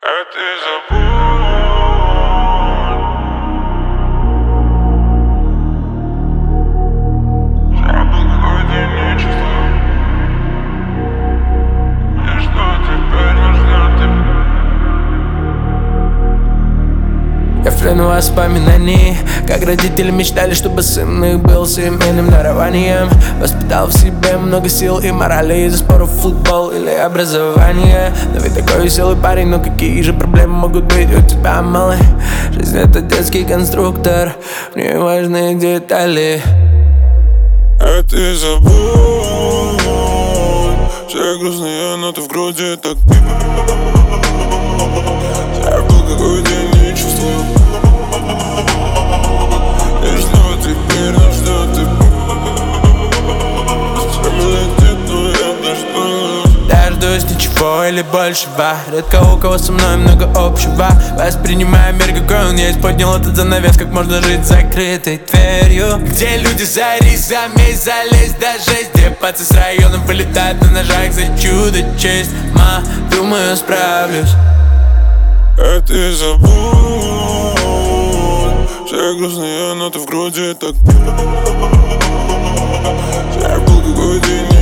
А ты забудь. Забыл, какой день нечисто. И что теперь нужно ты? Я в плену воспоминаний, как родители мечтали, чтобы сын их был семейным дарованием. Воспитал в себе много сил и морали из-за споров футбол или образование. Но ведь такой веселый парень, но какие же проблемы могут быть у тебя, малый? Жизнь — это детский конструктор, в ней важные детали. А ты забудь все грустные ноты в груди, так забыл, какой день не чувствую. И что теперь, ну что ты? Время летит, но я дождусь. Дождусь ничего или большего. Редко у кого со мной много общего. Воспринимая мир, какой он есть. Поднял этот занавес, как можно жить с закрытой дверью. Где люди за рис, за месть, залезть до жесть. Где пацы с районом вылетают на ножах за чудо честь. Думаю, справлюсь. А ты забудь все грустные ноты в груди, так забыл, какой день